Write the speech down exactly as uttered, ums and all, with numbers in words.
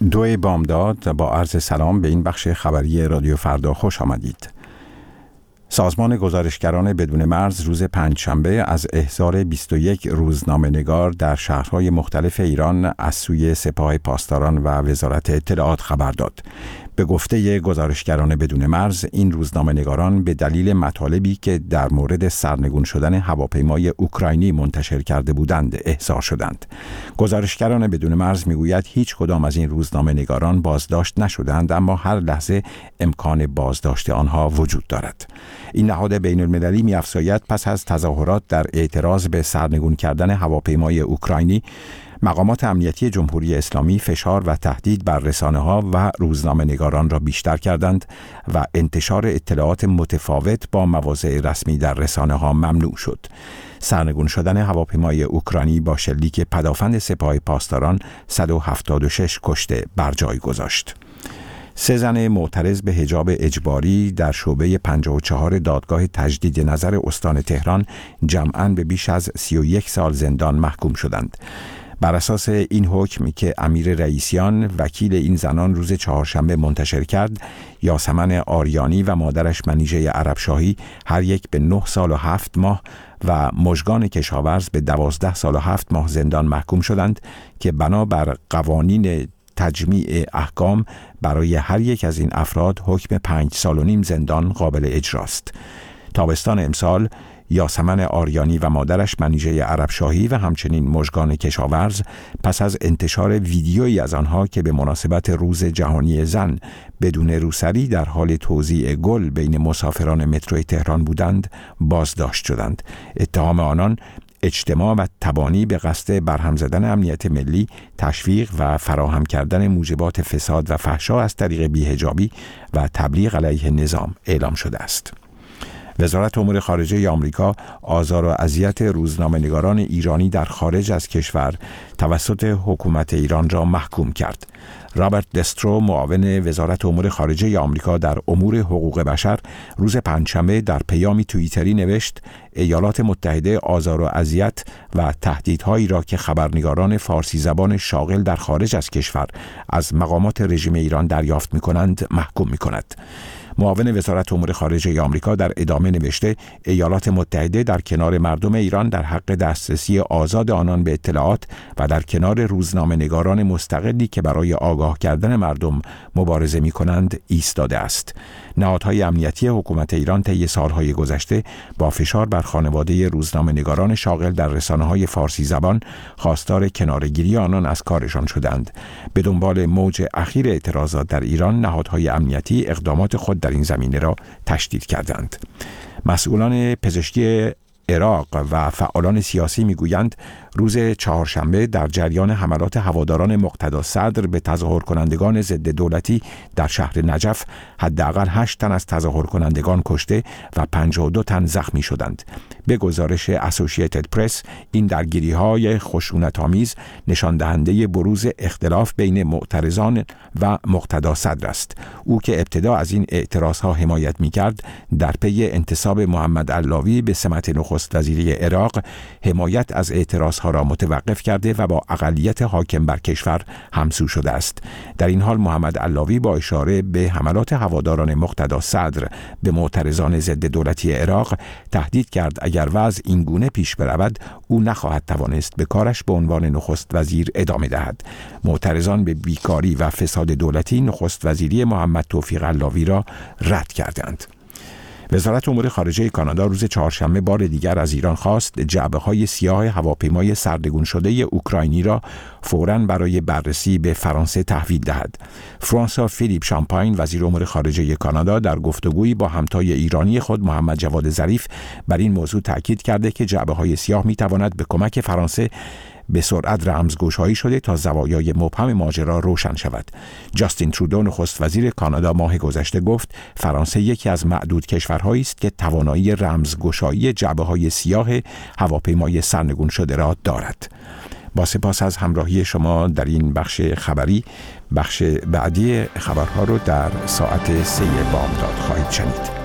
دوی بامداد با عرض سلام به این بخش خبری رادیو فردا خوش آمدید. سازمان گزارشگران بدون مرز روز پنجشنبه از احضار بیست و یک روزنامه‌نگار در شهرهای مختلف ایران از سوی سپاه پاسداران و وزارت اطلاعات خبر داد. به گفته گزارشگران بدون مرز، این روزنامه‌نگاران به دلیل مطالبی که در مورد سرنگون شدن هواپیمای اوکراینی منتشر کرده بودند احضار شدند. گزارشگران بدون مرز میگوید هیچ کدام از این روزنامه‌نگاران بازداشت نشدند، اما هر لحظه امکان بازداشت آنها وجود دارد. این نهاد بین‌المللی می‌افزاید پس از تظاهرات در اعتراض به سرنگون کردن هواپیمای اوکراینی، مقامات امنیتی جمهوری اسلامی فشار و تهدید بر رسانه‌ها و روزنامه‌نگاران را بیشتر کردند و انتشار اطلاعات متفاوت با مواضع رسمی در رسانه‌ها ممنوع شد. سرنگون شدن هواپیمای اوکراینی با شلیک پدافند سپاه پاسداران صد و هفتاد و شش کشته بر جای گذاشت. سه زن معترض به حجاب اجباری در شعبه پنجاه و چهار دادگاه تجدید نظر استان تهران جمعاً به بیش از سی و یک سال زندان محکوم شدند. بر اساس این حکمی که امیر رئیسیان وکیل این زنان روز چهارشنبه منتشر کرد، یاسمن آریانی و مادرش منیژه عربشاهی هر یک به نه سال و هفت ماه و مژگان کشاورز به دوازده سال و هفت ماه زندان محکوم شدند که بنابر قوانین تجمیع احکام برای هر یک از این افراد حکم پنج سال و نیم زندان قابل اجراست. تابستان امسال یاسمن آریانی و مادرش منیژه عربشاهی و همچنین مژگان کشاورز پس از انتشار ویدیویی از آنها که به مناسبت روز جهانی زن بدون روسری در حال توزیع گل بین مسافران مترو تهران بودند بازداشت شدند. اتهام آنان اجتماع و تبانی به قصد برهم زدن امنیت ملی، تشویق و فراهم کردن موجبات فساد و فحشا از طریق بی‌حجابی و تبلیغ علیه نظام اعلام شده است. وزارت امور خارجه آمریکا آزار و اذیت روزنامه‌نگاران ایرانی در خارج از کشور توسط حکومت ایران را محکوم کرد. رابرت دسترو، معاون وزارت امور خارجه آمریکا در امور حقوق بشر، روز پنجشنبه در پیامی توییتری نوشت: ایالات متحده آزار و اذیت و تهدیدهایی را که خبرنگاران فارسی زبان شاغل در خارج از کشور از مقامات رژیم ایران دریافت می‌کنند محکوم می‌کند. معاون وزارت امور خارجه آمریکا در ادامه نوشته: ایالات متحده در کنار مردم ایران در حق دسترسی آزاد آنان به اطلاعات و در کنار روزنامه‌نگاران مستقلی که برای آگاه کردن مردم مبارزه می‌کنند ایستاده است. نهادهای امنیتی حکومت ایران طی سالهای گذشته با فشار بر خانواده روزنامه‌نگاران شاغل در رسانه‌های فارسی زبان خواستار کناره‌گیری آنان از کارشان شدند. به دنبال موج اخیر اعتراضات در ایران، نهادهای امنیتی اقدامات خود در این زمینه را تشدید کردند. مسئولان پزشکی عراق و فعالان سیاسی میگویند روز چهارشنبه در جریان حملات هواداران مقتدا صدر به تظاهر کنندگان ضد دولتی در شهر نجف حداقل هشت تن از تظاهر کنندگان کشته و پنجاه و دو تن زخمی شدند. به گزارش اسوسییتد پرس، این درگیری‌های خشونت‌آمیز نشان دهنده بروز اختلاف بین معترضان و مقتدا صدر است. او که ابتدا از این اعتراضها حمایت می‌کرد، در پی انتصاب محمد علاوی به سمت نخست وزیری عراق حمایت از اعتراضها را متوقف کرده و با اقلیت حاکم بر کشور همسو شده است. در این حال محمد علاوی با اشاره به حملات هواداران مقتدا صدر به معترضان ضد دولتی عراق تهدید کرد اگر وضع این گونه پیش برود او نخواهد توانست به کارش به عنوان نخست وزیر ادامه دهد. معترضان به بیکاری و فساد دولتی نخست وزیری محمد توفیق علاوی را رد کردند. وزارت امور خارجه کانادا روز چهارشنبه بار دیگر از ایران خواست جعبه‌های سیاه هواپیمای سرنگون شده اوکراینی را فوراً برای بررسی به فرانسه تحویل دهد. فرانسوا فیلیپ شامپاین، وزیر امور خارجه کانادا، در گفتگویی با همتای ایرانی خود محمد جواد ظریف بر این موضوع تاکید کرده که جعبه‌های سیاه می‌تواند به کمک فرانسه به سرعت رمزگشایی شده تا زوایای مبهم ماجرا روشن شود. جاستین ترودو، نخست وزیر کانادا، ماه گذشته گفت فرانسه یکی از معدود کشورهایی است که توانایی رمزگشایی جعبه‌های سیاه هواپیمای سرنگون شده را دارد. با سپاس از همراهی شما در این بخش خبری، بخش بعدی خبرها رو در ساعت سه بامداد خواهید شنید.